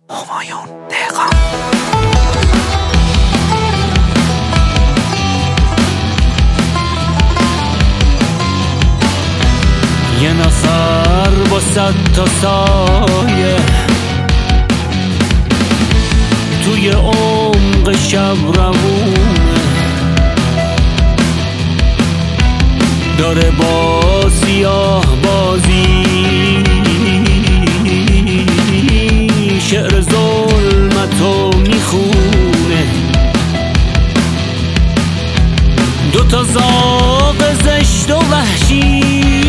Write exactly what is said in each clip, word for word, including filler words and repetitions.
همایون دهقان. یه نفر با صد تا سایه توی عمق شب روونه، داره با سیاه بازی شعر ظلمتو میخونه. دوتا زاغ زشت و وحشی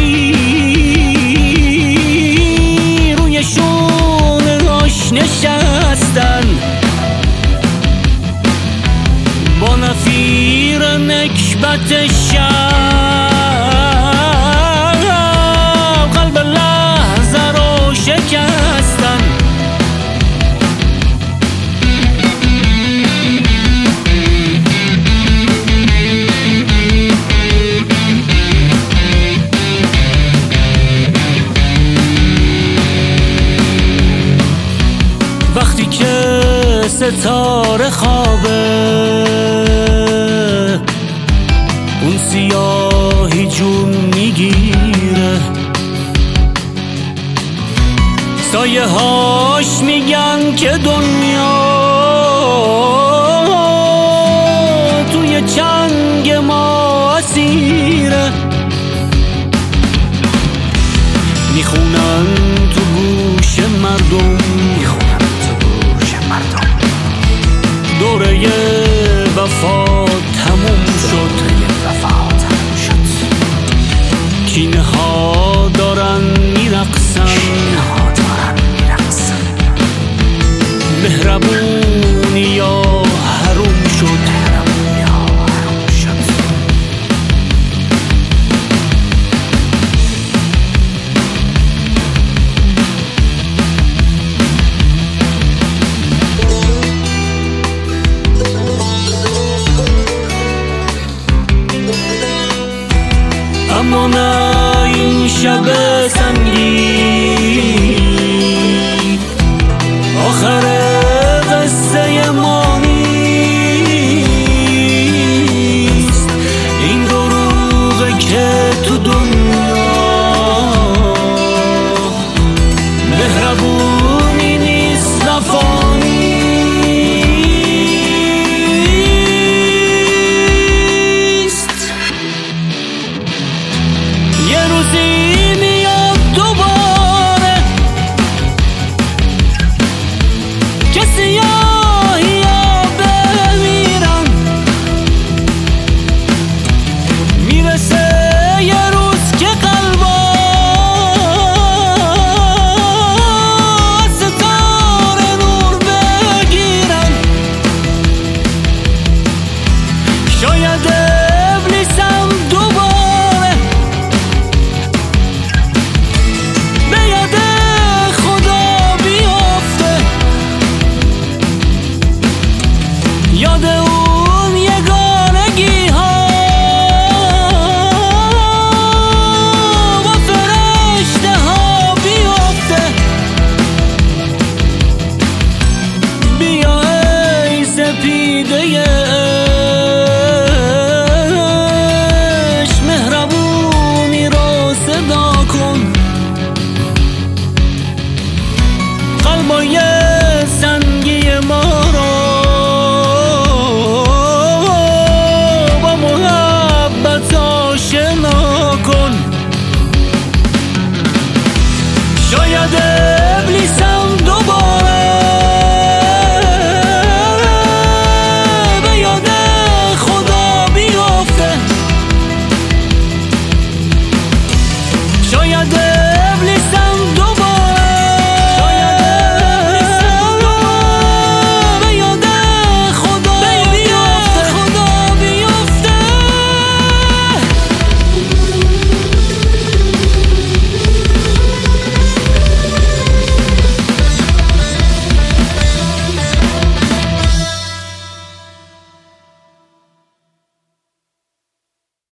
روی شونه راش نشستن، با نفیر نکبت شب قلب لحظه رو شکستن. وقتی که ستاره خوابه اون سیاهی جون میگیره، سایه هاش میگن که دنیا توی چنگ ما اسیره. میخونن تو گوش مردم دوره وفا تموم شد، کینه ها دارن میرقصن، مهربونی یا حروم شد. اما نه این شب سنگین آخر قصه ما نیست. این دروغه که تو دنیا مهربونی نیست، وفا نیست. یه روزی میاد دوباره که سیاهی ها بمیرن، میرسه یه روز که قلبا ستاره نور بگیرن. شاید ابلیسم دوباره به یاد خدا بیافته، یاد اون یگانگی ها با فرشته ها بیافته. بیا ای سپیده عشق، مهربونی رو صدا کن، قلبای سنگی ما رو با محبت آشنا کن. شاید ابلیسم دوباره به یاد خدا بیافته، شاید